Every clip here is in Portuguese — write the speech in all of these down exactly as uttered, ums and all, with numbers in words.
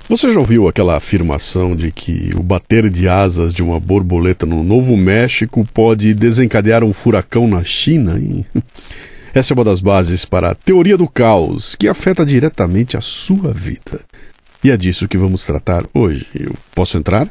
Você já ouviu aquela afirmação de que o bater de asas de uma borboleta no Novo México pode desencadear um furacão na China, hein? Essa é uma das bases para a teoria do caos, que afeta diretamente a sua vida. E é disso que vamos tratar hoje. Eu posso entrar?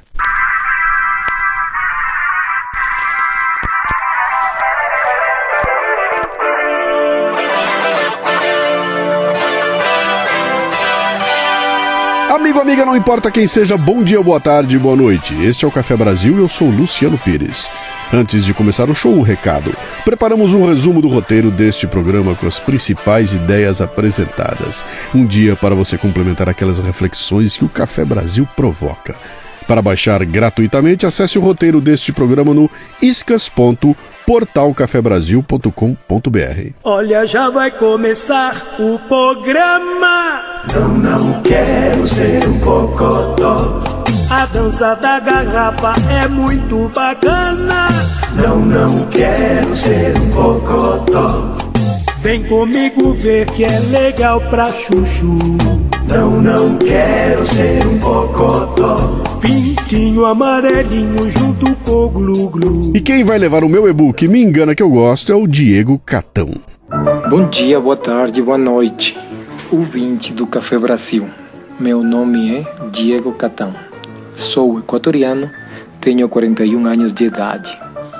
Amigo, amiga, não importa quem seja, bom dia, boa tarde, boa noite. Este é o Café Brasil e eu sou o Luciano Pires. Antes de começar o show, um recado. Preparamos um resumo do roteiro deste programa com as principais ideias apresentadas. Um dia para você complementar aquelas reflexões que o Café Brasil provoca. Para baixar gratuitamente, acesse o roteiro deste programa no iscas ponto portal café brasil ponto com ponto br. Olha, já vai começar o programa. Não, não quero ser um cocotó. A dança da garrafa é muito bacana. Não, não quero ser um cocotó. Vem comigo ver que é legal pra chuchu. Não, não quero ser um cocotó. Pintinho amarelinho junto com o glu-glu. E quem vai levar o meu e-book Me Engana Que Eu Gosto é o Diego Catão. Bom dia, boa tarde, boa noite, ouvinte do Café Brasil. Meu nome é Diego Catão. Sou equatoriano, tenho quarenta e um anos de idade.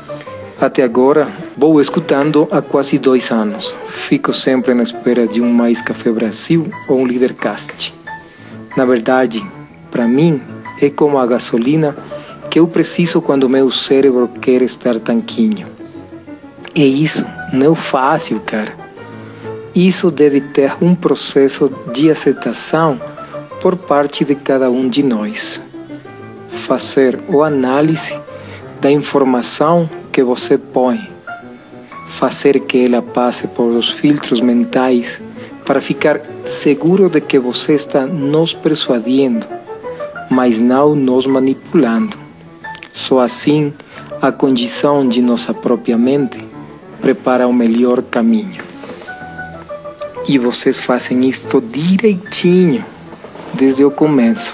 Até agora, vou escutando há quase dois anos. Fico sempre na espera de um Mais Café Brasil ou um Lidercast. Na verdade, para mim, é como a gasolina que eu preciso quando meu cérebro quer estar tanquinho. E isso não é fácil, cara. Isso deve ter um processo de aceitação por parte de cada um de nós. Fazer a análise da informação que você põe, fazer que ela passe por os filtros mentais para ficar seguro de que você está nos persuadindo, mas não nos manipulando. Só assim a condição de nossa própria mente prepara o melhor caminho. E vocês fazem isto direitinho, desde o começo.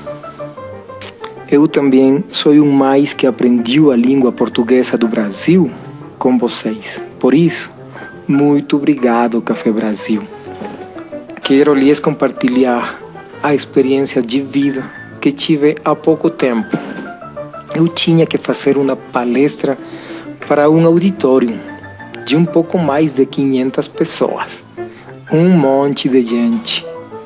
Eu também sou um mais que aprendeu a língua portuguesa do Brasil com vocês. Por isso, muito obrigado, Café Brasil. Quero lhes compartilhar a experiência de vida que tive há pouco tempo. Eu tinha que fazer uma palestra para um auditório de um pouco mais de quinhentas pessoas. Um monte de gente.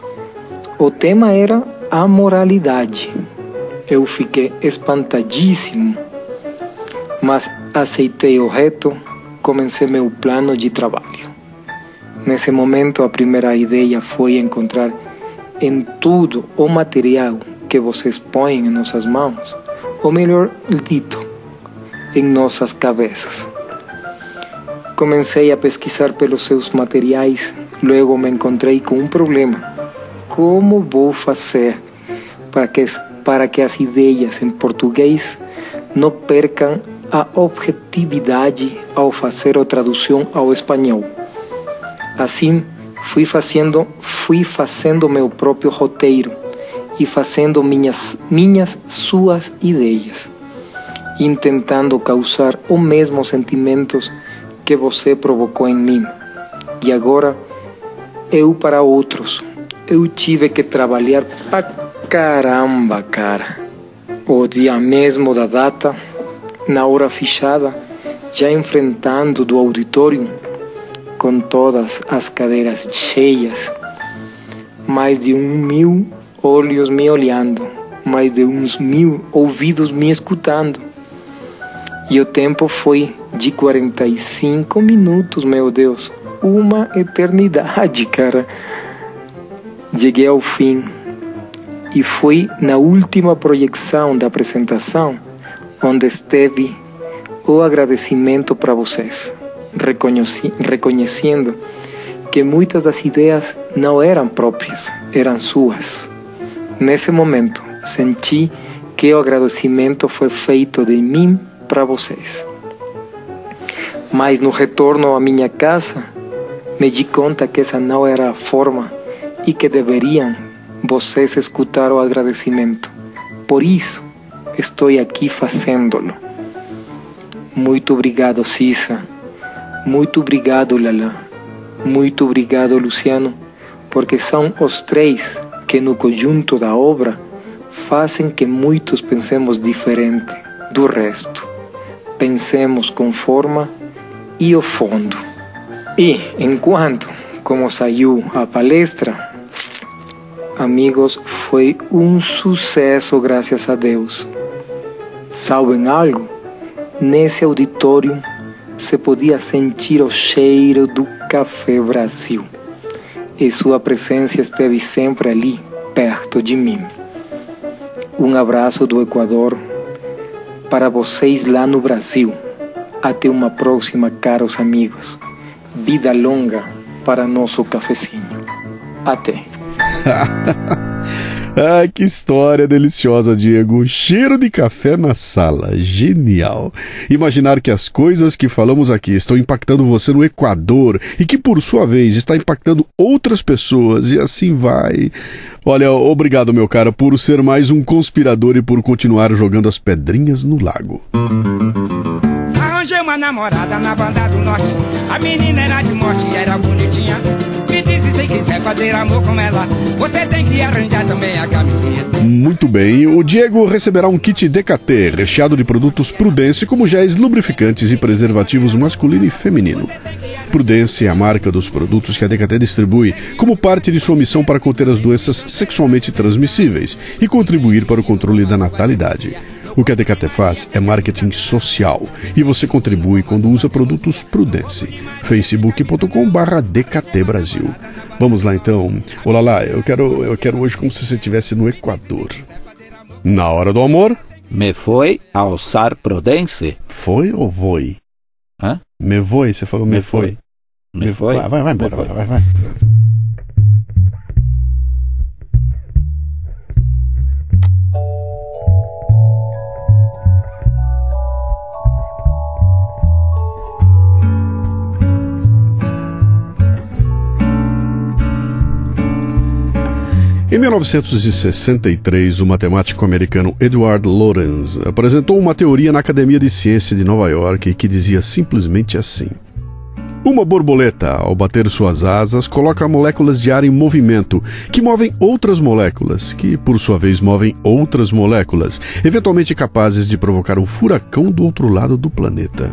O tema era a moralidade. Eu fiquei espantadíssimo, mas aceitei o reto, comecei meu plano de trabalho. Nesse momento, a primeira ideia foi encontrar em tudo o material que vocês põem em nossas mãos, ou melhor dito, em nossas cabeças. Comecei a pesquisar pelos seus materiais, logo me encontrei com um problema. Como vou fazer para que para que as ideias em português não percam a objetividade ao fazer a tradução ao espanhol? Assim, fui fazendo, fui fazendo meu próprio roteiro e fazendo minhas, minhas suas ideias, intentando causar os mesmos sentimentos que você provocou em mim. E agora, eu para outros, eu tive que trabalhar para caramba, cara. O dia mesmo da data, na hora fechada, já enfrentando do auditório, com todas as cadeiras cheias, mais de um mil olhos me olhando, mais de uns mil ouvidos me escutando. E o tempo foi de quarenta e cinco minutos, meu Deus, uma eternidade, cara. Cheguei ao fim. E foi na última projeção da apresentação onde esteve o agradecimento para vocês, reconheci, reconhecendo que muitas das ideias não eram próprias, eram suas. Nesse momento, senti que o agradecimento foi feito de mim para vocês. Mas no retorno à minha casa, me di conta que essa não era a forma e que deveriam vocês escutaram o agradecimento. Por isso, estou aqui fazendo-lo. Muito obrigado, Cissa. Muito obrigado, Lala. Muito obrigado, Luciano, porque são os três que no conjunto da obra fazem que muitos pensemos diferente do resto. Pensemos com forma e o fundo. E, enquanto, como saiu a palestra, amigos, foi um sucesso, graças a Deus. Sabem algo? Nesse auditório se podia sentir o cheiro do Café Brasil. E sua presença esteve sempre ali, perto de mim. Um abraço do Equador para vocês lá no Brasil. Até uma próxima, caros amigos. Vida longa para nosso cafezinho. Até. Ah, que história deliciosa, Diego. Cheiro de café na sala. Genial. Imaginar que as coisas que falamos aqui estão impactando você no Equador e que, por sua vez, está impactando outras pessoas e assim vai. Olha, obrigado, meu cara, por ser mais um conspirador e por continuar jogando as pedrinhas no lago. Arranjei uma namorada na banda do norte. A menina era de morte e era bonitinha. Me disse, se quiser fazer amor com ela, você tem que arranjar também a camiseta. Muito bem, o Diego receberá um kit D K T recheado de produtos Prudence, como géis lubrificantes e preservativos masculino e feminino. Prudence é a marca dos produtos que a D K T distribui como parte de sua missão para conter as doenças sexualmente transmissíveis e contribuir para o controle da natalidade. O que a D K T faz é marketing social e você contribui quando usa produtos Prudence. facebook ponto com barra D K T Brasil. Vamos lá então. Olá lá, eu quero, eu quero hoje como se você estivesse no Equador. Na hora do amor. Me foi a usar Prudence? Foi ou foi? Hã? Me foi, você falou me, me foi. foi. Me foi? Vai, vai, vai embora, vai, vai, vai. Em mil novecentos e sessenta e três, o matemático americano Edward Lorenz apresentou uma teoria na Academia de Ciência de Nova York que dizia simplesmente assim: uma borboleta, ao bater suas asas, coloca moléculas de ar em movimento, que movem outras moléculas, que por sua vez movem outras moléculas, eventualmente capazes de provocar um furacão do outro lado do planeta.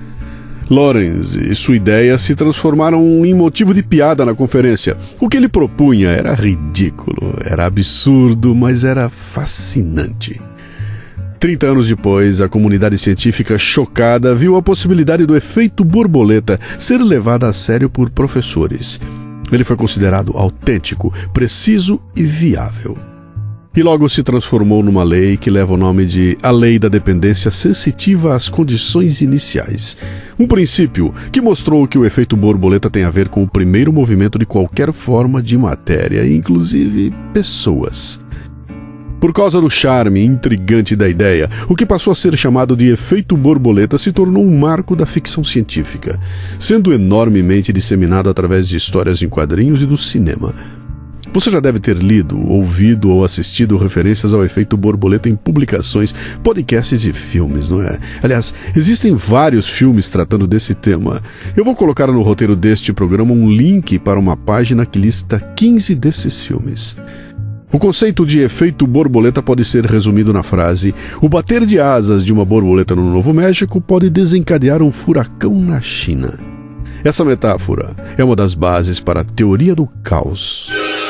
Lorenz e sua ideia se transformaram em motivo de piada na conferência. O que ele propunha era ridículo, era absurdo, mas era fascinante. Trinta anos depois, a comunidade científica chocada viu a possibilidade do efeito borboleta ser levada a sério por professores. Ele foi considerado autêntico, preciso e viável. E logo se transformou numa lei que leva o nome de a Lei da Dependência Sensitiva às Condições Iniciais. Um princípio que mostrou que o efeito borboleta tem a ver com o primeiro movimento de qualquer forma de matéria, inclusive pessoas. Por causa do charme intrigante da ideia, o que passou a ser chamado de efeito borboleta se tornou um marco da ficção científica, sendo enormemente disseminado através de histórias em quadrinhos e do cinema. Você já deve ter lido, ouvido ou assistido referências ao efeito borboleta em publicações, podcasts e filmes, não é? Aliás, existem vários filmes tratando desse tema. Eu vou colocar no roteiro deste programa um link para uma página que lista quinze desses filmes. O conceito de efeito borboleta pode ser resumido na frase: o bater de asas de uma borboleta no Novo México pode desencadear um furacão na China. Essa metáfora é uma das bases para a teoria do caos.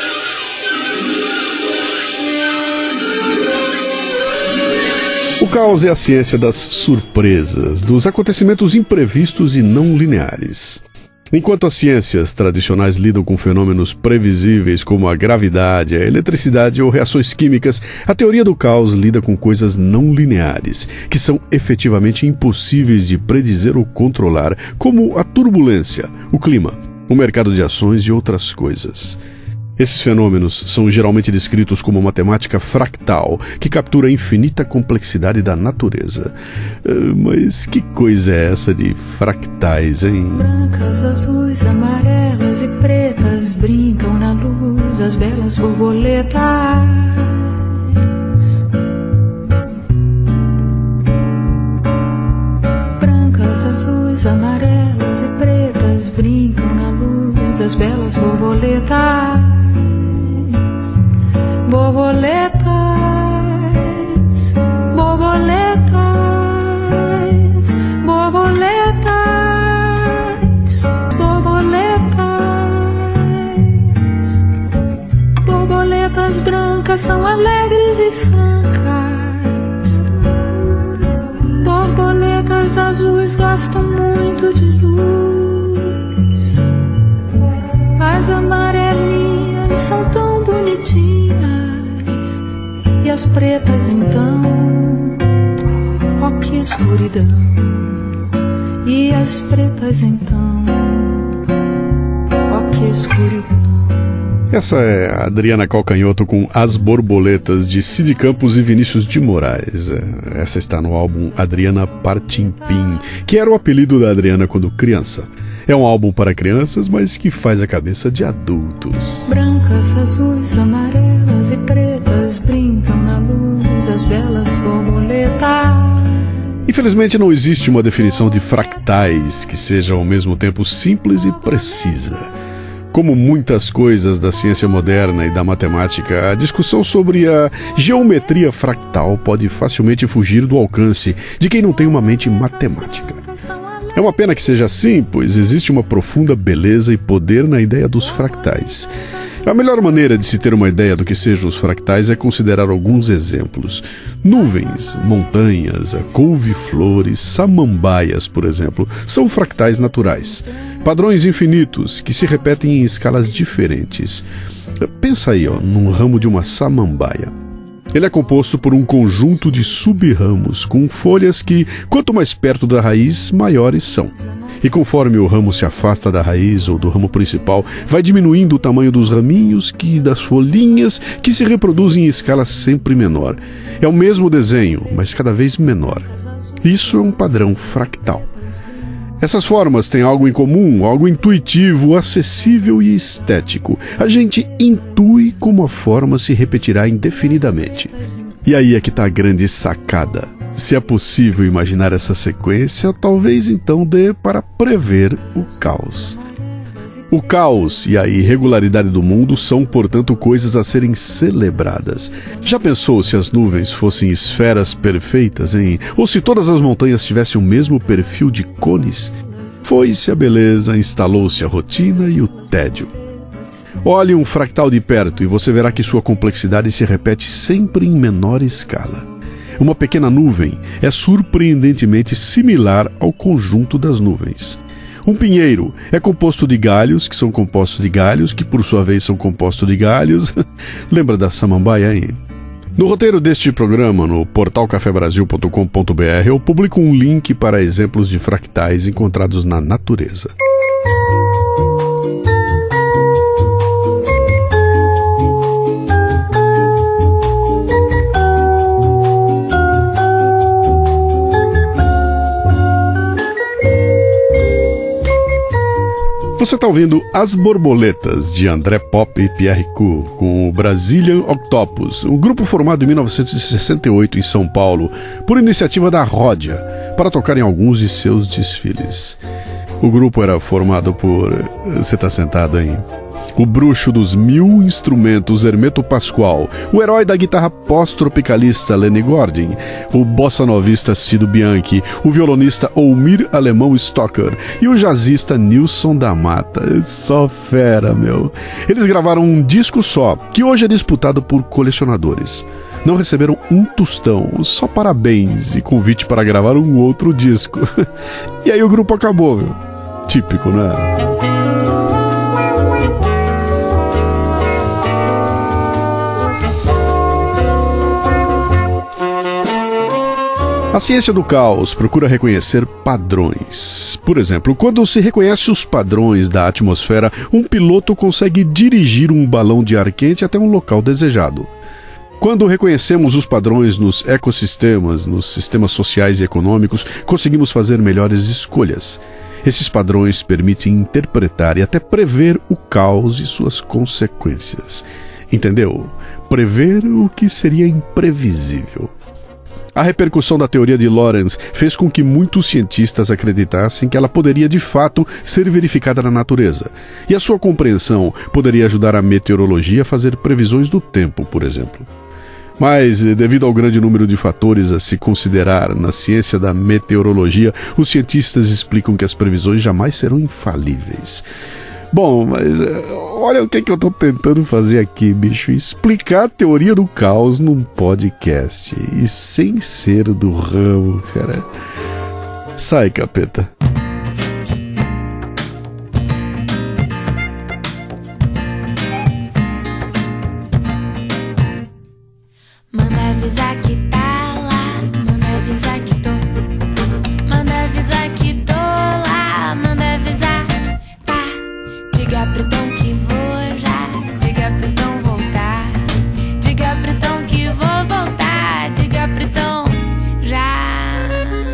O caos é a ciência das surpresas, dos acontecimentos imprevistos e não lineares. Enquanto as ciências tradicionais lidam com fenômenos previsíveis como a gravidade, a eletricidade ou reações químicas, a teoria do caos lida com coisas não lineares, que são efetivamente impossíveis de predizer ou controlar, como a turbulência, o clima, o mercado de ações e outras coisas. Esses fenômenos são geralmente descritos como matemática fractal, que captura a infinita complexidade da natureza. Uh, mas que coisa é essa de fractais, hein? Brancas, azuis, amarelas e pretas brincam na luz luz as belas borboletas. Brancas, azuis, amarelas e pretas brincam na luz as belas borboletas. Borboletas, borboletas, borboletas, borboletas. Borboletas brancas são alegres e francas. Borboletas azuis gostam muito de luz. As amarelinhas são tão bonitinhas. E as pretas então, ó que escuridão. E as pretas então, ó que escuridão. Essa é a Adriana Calcanhoto com As Borboletas, de Cid Campos e Vinícius de Moraes. Essa está no álbum Adriana Partimpim, que era o apelido da Adriana quando criança. É um álbum para crianças, mas que faz a cabeça de adultos. Brancas, azuis, amarelas e pretas brincam na luz as belas borboletas. Infelizmente não existe uma definição de fractais que seja ao mesmo tempo simples e precisa. Como muitas coisas da ciência moderna e da matemática, a discussão sobre a geometria fractal pode facilmente fugir do alcance de quem não tem uma mente matemática. É uma pena que seja assim, pois existe uma profunda beleza e poder na ideia dos fractais. A melhor maneira de se ter uma ideia do que sejam os fractais é considerar alguns exemplos. Nuvens, montanhas, couve-flores, samambaias, por exemplo, são fractais naturais. Padrões infinitos que se repetem em escalas diferentes. Pensa aí, ó, num ramo de uma samambaia. Ele é composto por um conjunto de sub-ramos com folhas que, quanto mais perto da raiz, maiores são. E conforme o ramo se afasta da raiz ou do ramo principal, vai diminuindo o tamanho dos raminhos e das folhinhas que se reproduzem em escala sempre menor. É o mesmo desenho, mas cada vez menor. Isso é um padrão fractal. Essas formas têm algo em comum, algo intuitivo, acessível e estético. A gente intui como a forma se repetirá indefinidamente. E aí é que está a grande sacada. Se é possível imaginar essa sequência, talvez então dê para prever o caos. O caos e a irregularidade do mundo são, portanto, coisas a serem celebradas. Já pensou se as nuvens fossem esferas perfeitas, hein? Ou se todas as montanhas tivessem o mesmo perfil de cones? Foi-se a beleza, instalou-se a rotina e o tédio. Olhe um fractal de perto e você verá que sua complexidade se repete sempre em menor escala. Uma pequena nuvem é surpreendentemente similar ao conjunto das nuvens. Um pinheiro é composto de galhos, que são compostos de galhos, que por sua vez são compostos de galhos. Lembra da samambaia, hein? No roteiro deste programa, no portal café brasil ponto com ponto b r, eu publico um link para exemplos de fractais encontrados na natureza. Você está ouvindo As Borboletas, de André Pop e Pierre Coup, com o Brazilian Octopus, um grupo formado em mil novecentos e sessenta e oito em São Paulo, por iniciativa da Ródia, para tocar em alguns de seus desfiles. O grupo era formado por... Você está sentado aí? O bruxo dos mil instrumentos Hermeto Pascoal, o herói da guitarra pós-tropicalista Lenny Gordon, o bossa-novista Cido Bianchi, o violonista Oumir Alemão Stocker e o jazzista Nilson da Mata. Só fera, meu. Eles gravaram um disco só, que hoje é disputado por colecionadores. Não receberam um tostão, só parabéns e convite para gravar um outro disco. E aí o grupo acabou, meu. Típico, né? A ciência do caos procura reconhecer padrões. Por exemplo, quando se reconhece os padrões da atmosfera, um piloto consegue dirigir um balão de ar quente até um local desejado. Quando reconhecemos os padrões nos ecossistemas, nos sistemas sociais e econômicos, conseguimos fazer melhores escolhas. Esses padrões permitem interpretar e até prever o caos e suas consequências. Entendeu? Prever o que seria imprevisível. A repercussão da teoria de Lorentz fez com que muitos cientistas acreditassem que ela poderia de fato ser verificada na natureza, e a sua compreensão poderia ajudar a meteorologia a fazer previsões do tempo, por exemplo. Mas, devido ao grande número de fatores a se considerar na ciência da meteorologia, os cientistas explicam que as previsões jamais serão infalíveis. Bom, mas olha o que, é que eu tô tentando fazer aqui, bicho. Explicar a teoria do caos num podcast. E sem ser do ramo, cara. Sai, capeta. Manda avisar que tá lá, manda avisar que tô. Manda avisar que tô lá, manda avisar. Tá, diga pro Tom que vou já, diga pro Tom voltar. Diga pro Tom que vou voltar, diga pro Tom já.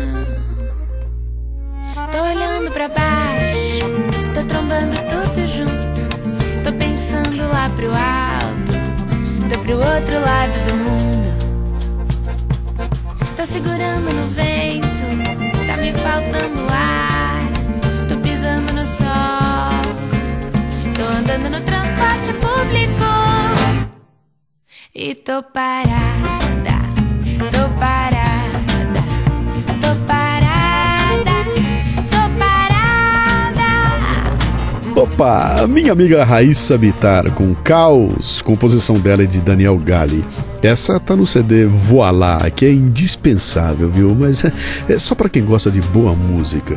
Tô olhando pra baixo, tô trombando tudo junto. Tô pensando lá pro alto, tô pro outro lado do mundo. Tô segurando no vento, tá me faltando ar. Tô pisando no sol, tô andando no transporte público. E tô parada, tô parada, tô parada, tô parada. Opa, minha amiga Raíssa Bittar com Caos, composição dela é de Daniel Galli. Essa tá no C D Voilá, que é indispensável, viu? Mas é, é só pra quem gosta de boa música.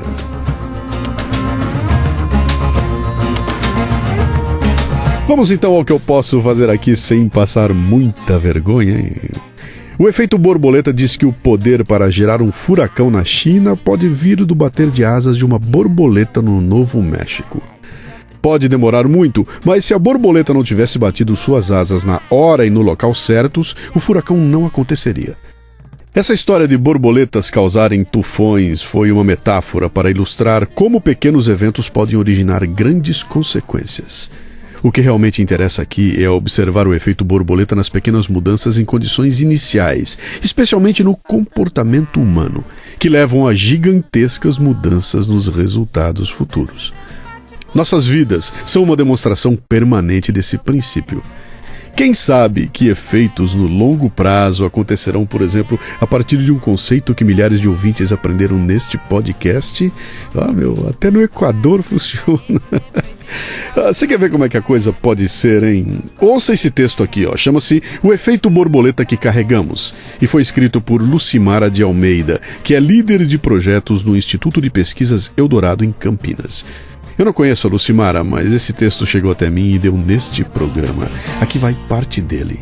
Vamos então ao que eu posso fazer aqui sem passar muita vergonha, hein? O efeito borboleta diz que o poder para gerar um furacão na China pode vir do bater de asas de uma borboleta no Novo México. Pode demorar muito, mas se a borboleta não tivesse batido suas asas na hora e no local certos, o furacão não aconteceria. Essa história de borboletas causarem tufões foi uma metáfora para ilustrar como pequenos eventos podem originar grandes consequências. O que realmente interessa aqui é observar o efeito borboleta nas pequenas mudanças em condições iniciais, especialmente no comportamento humano, que levam a gigantescas mudanças nos resultados futuros. Nossas vidas são uma demonstração permanente desse princípio. Quem sabe que efeitos no longo prazo acontecerão, por exemplo, a partir de um conceito que milhares de ouvintes aprenderam neste podcast? Ah, meu, até no Equador funciona. Você quer ver como é que a coisa pode ser, hein? Ouça esse texto aqui, ó. Chama-se O Efeito Borboleta que Carregamos e foi escrito por Lucimara de Almeida, que é líder de projetos no Instituto de Pesquisas Eldorado em Campinas. Eu não conheço a Lucimara, mas esse texto chegou até mim e deu neste programa. Aqui vai parte dele.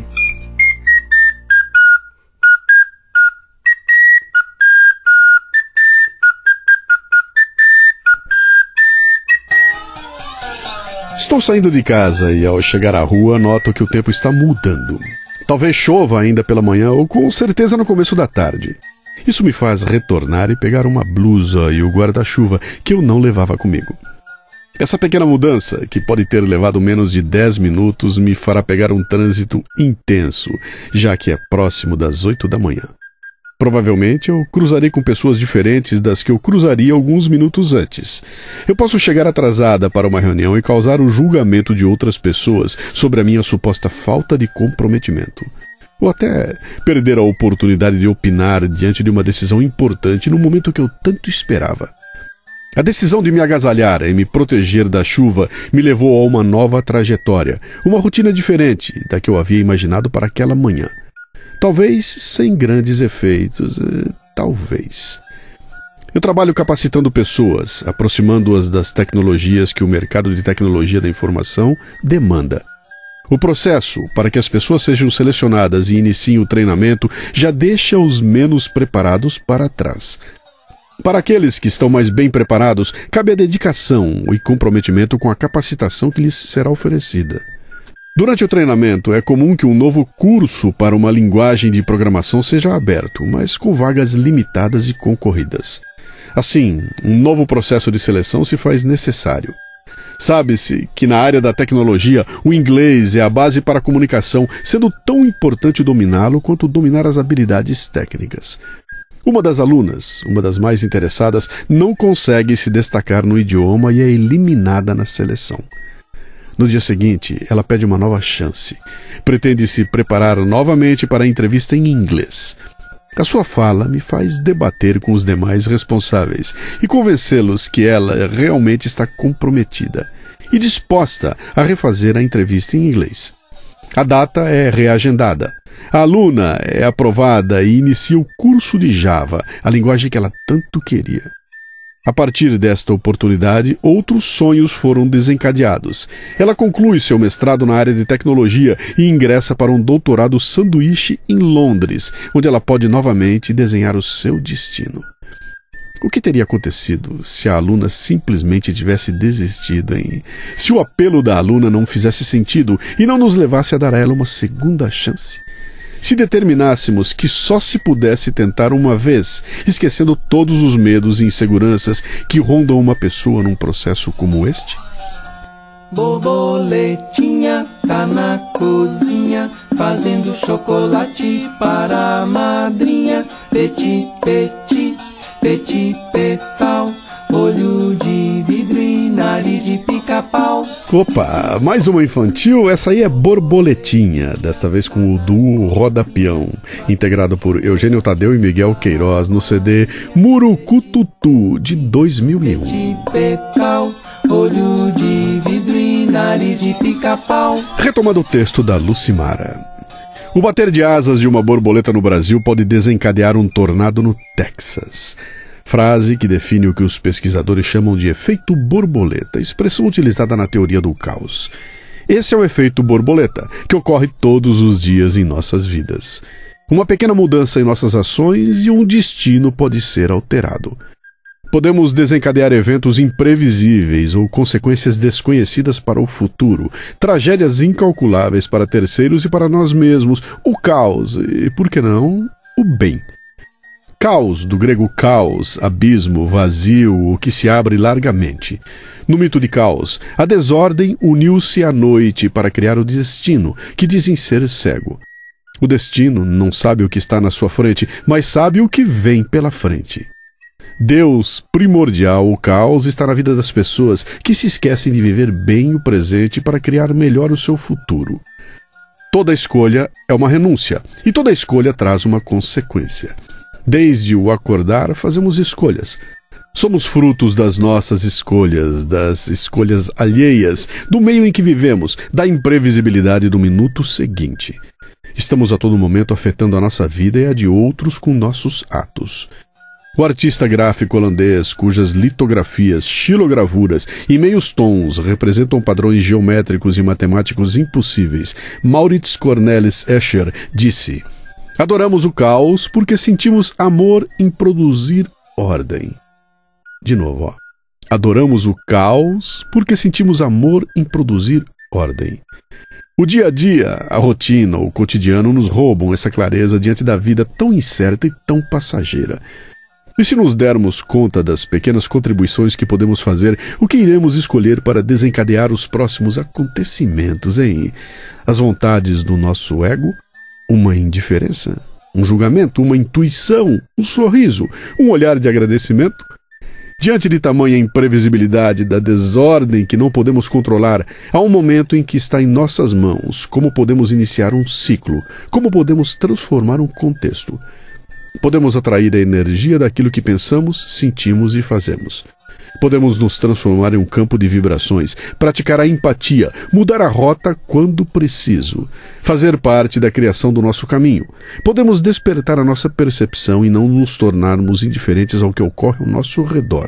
Estou saindo de casa e ao chegar à rua noto que o tempo está mudando. Talvez chova ainda pela manhã ou com certeza no começo da tarde. Isso me faz retornar e pegar uma blusa e o guarda-chuva que eu não levava comigo. Essa pequena mudança, que pode ter levado menos de dez minutos, me fará pegar um trânsito intenso, já que é próximo das oito da manhã. Provavelmente eu cruzarei com pessoas diferentes das que eu cruzaria alguns minutos antes. Eu posso chegar atrasada para uma reunião e causar o julgamento de outras pessoas sobre a minha suposta falta de comprometimento. Ou até perder a oportunidade de opinar diante de uma decisão importante no momento que eu tanto esperava. A decisão de me agasalhar e me proteger da chuva me levou a uma nova trajetória, uma rotina diferente da que eu havia imaginado para aquela manhã. Talvez sem grandes efeitos, eh, talvez. Eu trabalho capacitando pessoas, aproximando-as das tecnologias que o mercado de tecnologia da informação demanda. O processo para que as pessoas sejam selecionadas e iniciem o treinamento já deixa os menos preparados para trás. Para aqueles que estão mais bem preparados, cabe a dedicação e comprometimento com a capacitação que lhes será oferecida. Durante o treinamento, é comum que um novo curso para uma linguagem de programação seja aberto, mas com vagas limitadas e concorridas. Assim, um novo processo de seleção se faz necessário. Sabe-se que na área da tecnologia o inglês é a base para a comunicação, sendo tão importante dominá-lo quanto dominar as habilidades técnicas. Uma das alunas, uma das mais interessadas, não consegue se destacar no idioma e é eliminada na seleção. No dia seguinte, ela pede uma nova chance. Pretende se preparar novamente para a entrevista em inglês. A sua fala me faz debater com os demais responsáveis e convencê-los que ela realmente está comprometida e disposta a refazer a entrevista em inglês. A data é reagendada. A aluna é aprovada e inicia o curso de Java, a linguagem que ela tanto queria. A partir desta oportunidade, outros sonhos foram desencadeados. Ela conclui seu mestrado na área de tecnologia e ingressa para um doutorado sanduíche em Londres, onde ela pode novamente desenhar o seu destino. O que teria acontecido se a aluna simplesmente tivesse desistido, hein? Se o apelo da aluna não fizesse sentido e não nos levasse a dar a ela uma segunda chance? Se determinássemos que só se pudesse tentar uma vez, esquecendo todos os medos e inseguranças que rondam uma pessoa num processo como este? Borboletinha tá na cozinha, fazendo chocolate para a madrinha. Petit, petit, petit petal, olho de vidro e nariz de pica-pau. Opa, mais uma infantil, essa aí é Borboletinha, desta vez com o duo Roda Peão, integrado por Eugênio Tadeu e Miguel Queiroz no C D Murucututu, de dois mil e um. Petit petal, olho de vidro e nariz de pica-pau. Retomando o texto da Lucimara. O bater de asas de uma borboleta no Brasil pode desencadear um tornado no Texas. Frase que define o que os pesquisadores chamam de efeito borboleta, expressão utilizada na teoria do caos. Esse é o efeito borboleta, que ocorre todos os dias em nossas vidas. Uma pequena mudança em nossas ações e um destino pode ser alterado. Podemos desencadear eventos imprevisíveis ou consequências desconhecidas para o futuro, tragédias incalculáveis para terceiros e para nós mesmos, o caos e, por que não, o bem. Caos, do grego caos, abismo, vazio, o que se abre largamente. No mito de Caos, a desordem uniu-se à noite para criar o destino, que dizem ser cego. O destino não sabe o que está na sua frente, mas sabe o que vem pela frente. Deus primordial, o caos, está na vida das pessoas que se esquecem de viver bem o presente para criar melhor o seu futuro. Toda escolha é uma renúncia, e toda escolha traz uma consequência. Desde o acordar, fazemos escolhas. Somos frutos das nossas escolhas, das escolhas alheias, do meio em que vivemos, da imprevisibilidade do minuto seguinte. Estamos a todo momento afetando a nossa vida e a de outros com nossos atos. O artista gráfico holandês, cujas litografias, xilogravuras e meios tons representam padrões geométricos e matemáticos impossíveis, Maurits Cornelis Escher, disse: adoramos o caos porque sentimos amor em produzir ordem. De novo, ó. Adoramos o caos porque sentimos amor em produzir ordem. O dia a dia, a rotina, o cotidiano nos roubam essa clareza diante da vida tão incerta e tão passageira. E se nos dermos conta das pequenas contribuições que podemos fazer, o que iremos escolher para desencadear os próximos acontecimentos, hein? As vontades do nosso ego? Uma indiferença? Um julgamento? Uma intuição? Um sorriso? Um olhar de agradecimento? Diante de tamanha imprevisibilidade da desordem que não podemos controlar, há um momento em que está em nossas mãos como podemos iniciar um ciclo, como podemos transformar um contexto. Podemos atrair a energia daquilo que pensamos, sentimos e fazemos. Podemos nos transformar em um campo de vibrações, praticar a empatia, mudar a rota quando preciso, fazer parte da criação do nosso caminho. Podemos despertar a nossa percepção e não nos tornarmos indiferentes ao que ocorre ao nosso redor.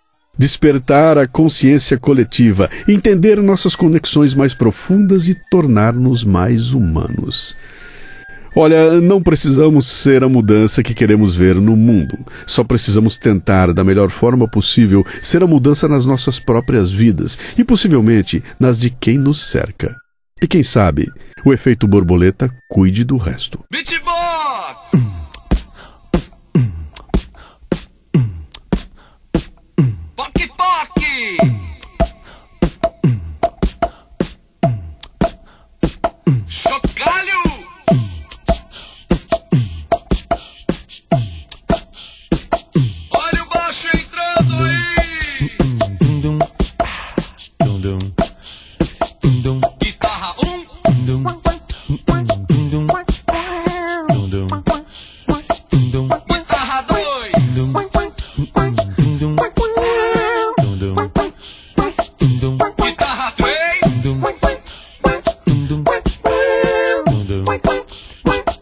Despertar a consciência coletiva, entender nossas conexões mais profundas e tornar-nos mais humanos. Olha, não precisamos ser a mudança que queremos ver no mundo. Só precisamos tentar, da melhor forma possível, ser a mudança nas nossas próprias vidas e, possivelmente, nas de quem nos cerca. E quem sabe, o efeito borboleta cuide do resto. Beatbox!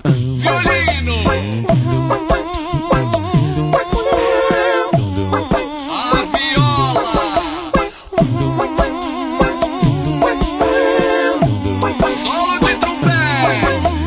Violino. A viola. Solo de trompete.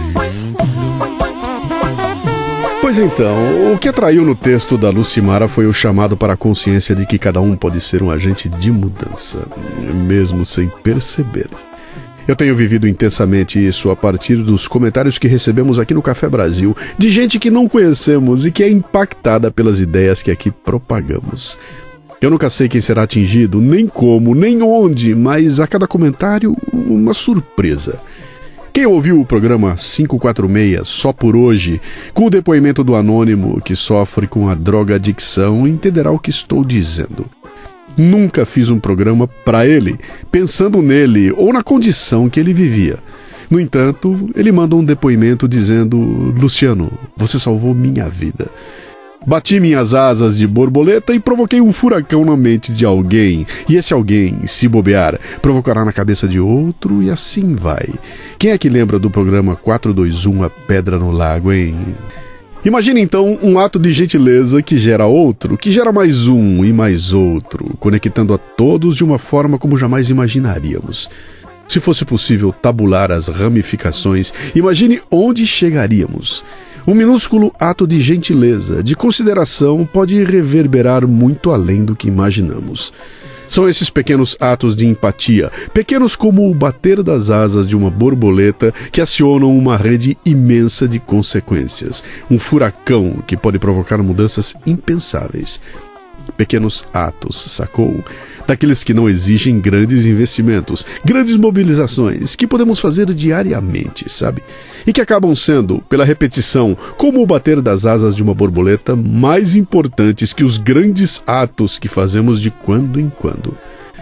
Pois então, o que atraiu no texto da Lucimara foi o chamado para a consciência de que cada um pode ser um agente de mudança, mesmo sem perceber. Eu tenho vivido intensamente isso a partir dos comentários que recebemos aqui no Café Brasil, de gente que não conhecemos e que é impactada pelas ideias que aqui propagamos. Eu nunca sei quem será atingido, nem como, nem onde, mas a cada comentário, uma surpresa. Quem ouviu o programa quinhentos e quarenta e seis só por hoje, com o depoimento do anônimo que sofre com a drogadicção, entenderá o que estou dizendo. Nunca fiz um programa para ele, pensando nele ou na condição que ele vivia. No entanto, ele manda um depoimento dizendo: Luciano, você salvou minha vida. Bati minhas asas de borboleta e provoquei um furacão na mente de alguém. E esse alguém, se bobear, provocará na cabeça de outro e assim vai. Quem é que lembra do programa quatro dois um, A Pedra no Lago, hein? Imagine então um ato de gentileza que gera outro, que gera mais um e mais outro, conectando a todos de uma forma como jamais imaginaríamos. Se fosse possível tabular as ramificações, imagine onde chegaríamos. Um minúsculo ato de gentileza, de consideração, pode reverberar muito além do que imaginamos. São esses pequenos atos de empatia, pequenos como o bater das asas de uma borboleta, que acionam uma rede imensa de consequências. Um furacão que pode provocar mudanças impensáveis. Pequenos atos, sacou? Daqueles que não exigem grandes investimentos, grandes mobilizações, que podemos fazer diariamente, sabe? E que acabam sendo, pela repetição, como o bater das asas de uma borboleta, mais importantes que os grandes atos que fazemos de quando em quando.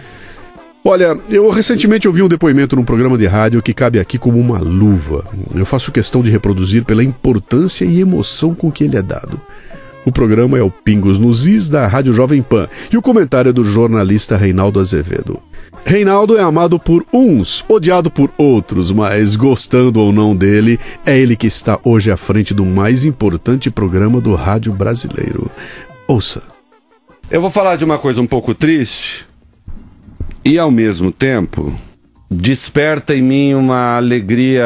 Olha, eu recentemente ouvi um depoimento num programa de rádio que cabe aqui como uma luva. Eu faço questão de reproduzir pela importância e emoção com que ele é dado. O programa é o Pingos nos Is, da Rádio Jovem Pan, e o comentário é do jornalista Reinaldo Azevedo. Reinaldo é amado por uns, odiado por outros, mas gostando ou não dele, é ele que está hoje à frente do mais importante programa do rádio brasileiro. Ouça. Eu vou falar de uma coisa um pouco triste e, ao mesmo tempo, desperta em mim uma alegria...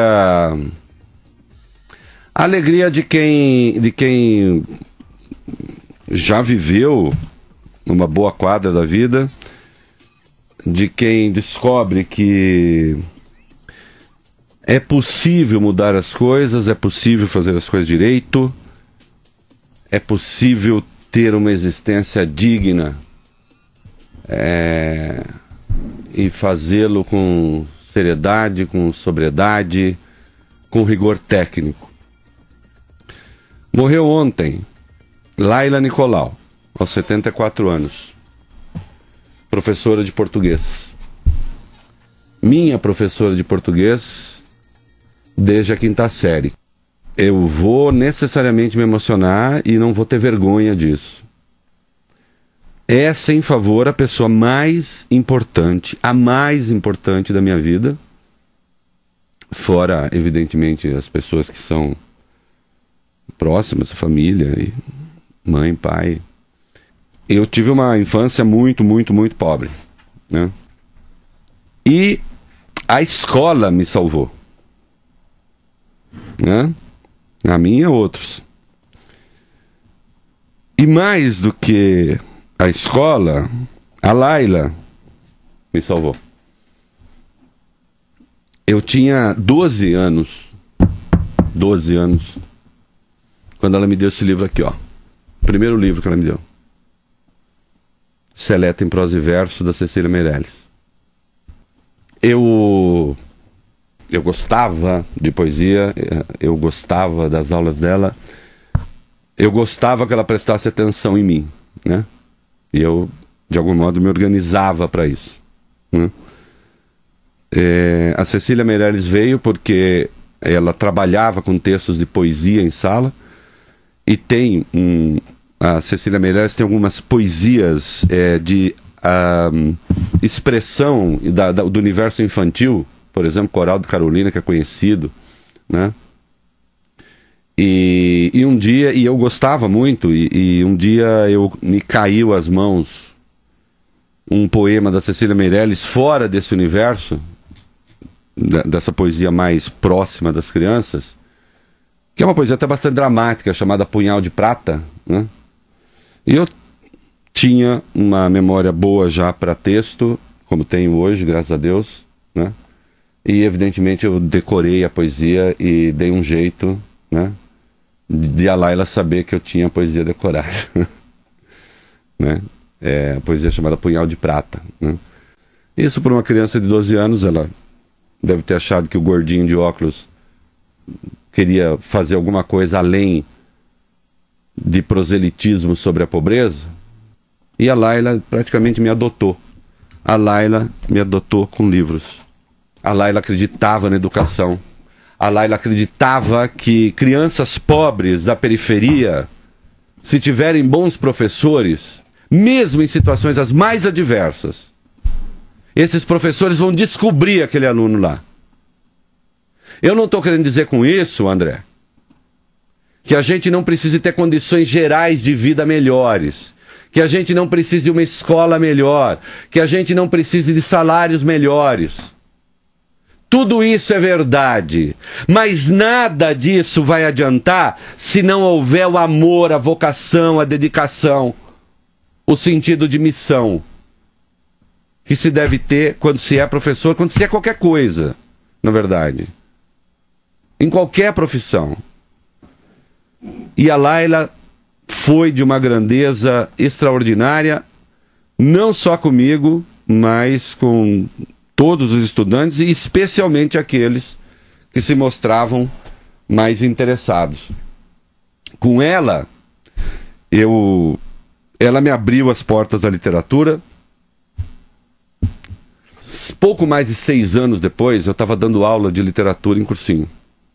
A alegria de quem... de quem já viveu uma boa quadra da vida, de quem descobre que é possível mudar as coisas, é possível fazer as coisas direito, é possível ter uma existência digna, é, e fazê-lo com seriedade, com sobriedade, com rigor técnico. Morreu ontem Laila Nicolau, aos setenta e quatro anos, professora de português. Minha professora de português desde a quinta série. Eu vou necessariamente me emocionar e não vou ter vergonha disso. É, sem favor, a pessoa mais importante, a mais importante da minha vida, fora, evidentemente, as pessoas que são próximas, família, e mãe, pai. Eu tive uma infância muito, muito, muito pobre, né? E a escola me salvou, né? A minha, outros. E mais do que a escola, a Laila me salvou. Eu tinha doze anos, doze anos, quando ela me deu esse livro aqui, ó. O primeiro livro que ela me deu. Seleta em Prosa e Verso, da Cecília Meirelles. Eu, eu gostava de poesia, eu gostava das aulas dela, eu gostava que ela prestasse atenção em mim, né? E eu, de algum modo, me organizava para isso, né? É, a Cecília Meirelles veio porque ela trabalhava com textos de poesia em sala, e tem um... A Cecília Meirelles tem algumas poesias é, de uh, expressão da, da, do universo infantil, por exemplo, Coral de Carolina, que é conhecido, né? E, e um dia, e eu gostava muito, e, e um dia eu me caiu às mãos um poema da Cecília Meirelles fora desse universo, dessa poesia mais próxima das crianças, que é uma poesia até bastante dramática, chamada Punhal de Prata, né? E eu tinha uma memória boa já para texto, como tenho hoje, graças a Deus, né? E evidentemente eu decorei a poesia e dei um jeito, né, de a Laila saber que eu tinha a poesia decorada. Né? É a poesia chamada Punhal de Prata, né? Isso para uma criança de doze anos, ela deve ter achado que o gordinho de óculos queria fazer alguma coisa além de proselitismo sobre a pobreza. E a Laila praticamente me adotou. A Laila me adotou com livros. A Laila acreditava na educação. A Laila acreditava que crianças pobres da periferia, se tiverem bons professores, mesmo em situações as mais adversas, esses professores vão descobrir aquele aluno lá. Eu não estou querendo dizer com isso, André, que a gente não precise ter condições gerais de vida melhores, que a gente não precise de uma escola melhor, que a gente não precise de salários melhores. Tudo isso é verdade, mas nada disso vai adiantar se não houver o amor, a vocação, a dedicação, o sentido de missão que se deve ter quando se é professor, quando se é qualquer coisa, na verdade, em qualquer profissão. E a Laila foi de uma grandeza extraordinária, não só comigo, mas com todos os estudantes e especialmente aqueles que se mostravam mais interessados. Com ela, eu, ela me abriu as portas da literatura. Pouco mais de seis anos depois, eu estava dando aula de literatura em cursinho.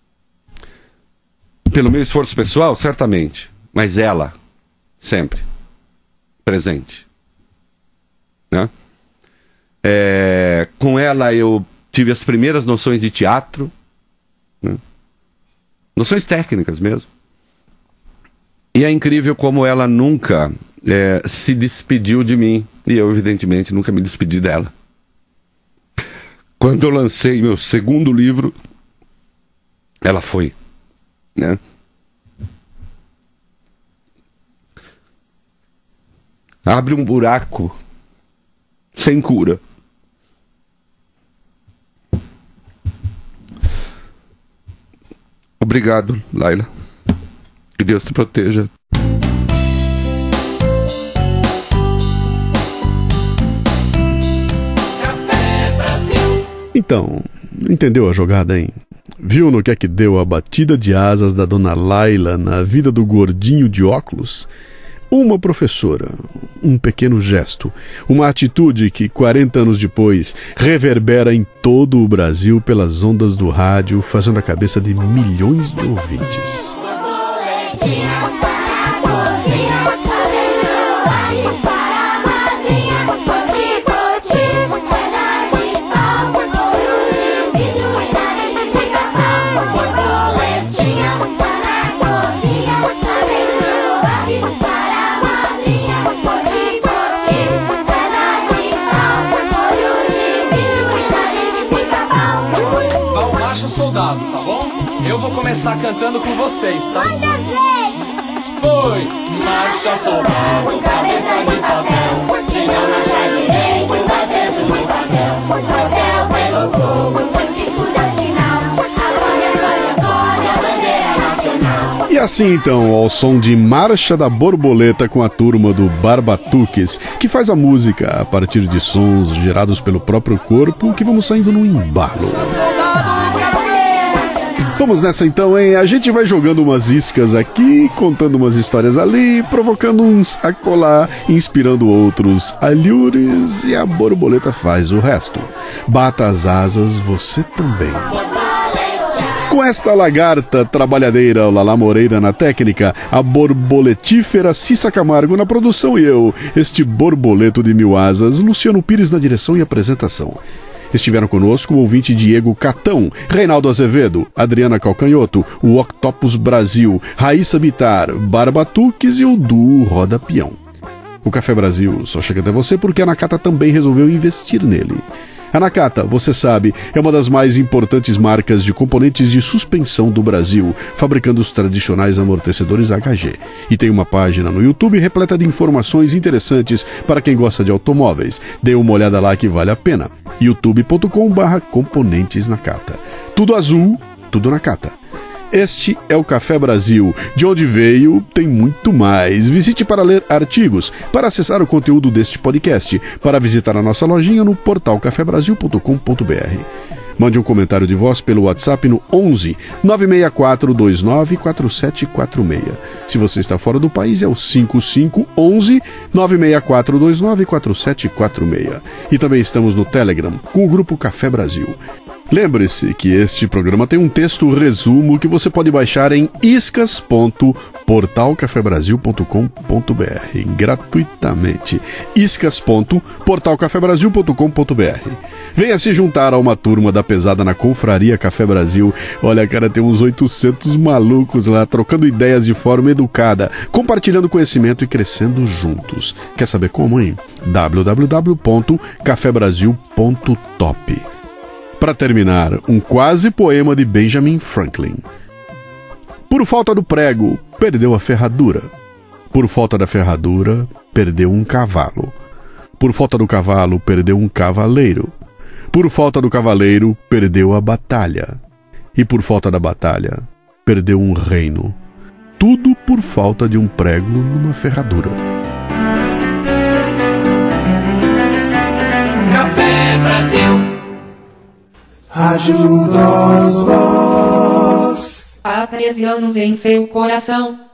Pelo meu esforço pessoal, certamente, mas ela, sempre, presente. Né? É, com ela eu tive as primeiras noções de teatro, né? Noções técnicas mesmo. E é incrível como ela nunca é, se despediu de mim. E eu, evidentemente, nunca me despedi dela. Quando eu lancei meu segundo livro, ela foi, né? Abre um buraco sem cura. Obrigado, Laila. Que Deus te proteja. Então, entendeu a jogada, hein? Viu no que é que deu a batida de asas da dona Laila na vida do gordinho de óculos? Uma professora, um pequeno gesto, uma atitude que, quarenta anos depois, reverbera em todo o Brasil pelas ondas do rádio, fazendo a cabeça de milhões de ouvintes. Tá bom? Eu vou começar cantando com vocês, tá? Foi! Marcha soldado, cabeça de papel. Se não marchar direito, vai preso no papel. Papel pegou fogo, Francisco deu sinal. Agora, agora, agora, a bandeira nacional. E assim então, ao som de Marcha da Borboleta com a turma do Barbatuques, que faz a música a partir de sons gerados pelo próprio corpo, que vamos saindo no embalo. Vamos nessa então, hein? A gente vai jogando umas iscas aqui, contando umas histórias ali, provocando uns a colar, inspirando outros alhures, e a borboleta faz o resto. Bata as asas, você também. Com esta lagarta trabalhadeira, Lala Moreira na técnica, a borboletífera Cissa Camargo na produção e eu, este borboleto de mil asas, Luciano Pires na direção e apresentação. Estiveram conosco o ouvinte Diego Catão, Reinaldo Azevedo, Adriana Calcanhoto, o Octopus Brasil, Raíssa Bitar, Barbatuques e o duo Roda Peão. O Café Brasil só chega até você porque a Nakata também resolveu investir nele. A Nakata, você sabe, é uma das mais importantes marcas de componentes de suspensão do Brasil, fabricando os tradicionais amortecedores H G. E tem uma página no YouTube repleta de informações interessantes para quem gosta de automóveis. Dê uma olhada lá que vale a pena. youtube ponto com barra componentes Nakata. Tudo azul, tudo Nakata. Este é o Café Brasil. De onde veio, tem muito mais. Visite para ler artigos, para acessar o conteúdo deste podcast, para visitar a nossa lojinha no portal café brasil ponto com ponto b r. Mande um comentário de voz pelo WhatsApp no onze nove seis quatro dois nove quatro sete quatro seis. Se você está fora do país, é o cinco cinco onze nove seis quatro dois nove quatro sete quatro seis. E também estamos no Telegram, com o grupo Café Brasil. Lembre-se que este programa tem um texto resumo que você pode baixar em iscas ponto portal café brasil ponto com ponto b r gratuitamente. iscas ponto portal café brasil ponto com ponto b r. Venha se juntar a uma turma da pesada na Confraria Café Brasil. Olha, cara, tem uns oitocentos malucos lá, trocando ideias de forma educada, compartilhando conhecimento e crescendo juntos. Quer saber como, hein? w w w ponto café brasil ponto top. Para terminar, um quase poema de Benjamin Franklin. Por falta do prego, perdeu a ferradura. Por falta da ferradura, perdeu um cavalo. Por falta do cavalo, perdeu um cavaleiro. Por falta do cavaleiro, perdeu a batalha. E por falta da batalha, perdeu um reino. Tudo por falta de um prego numa ferradura. Café Brasil. Ajuda-os vós. Há treze anos em seu coração.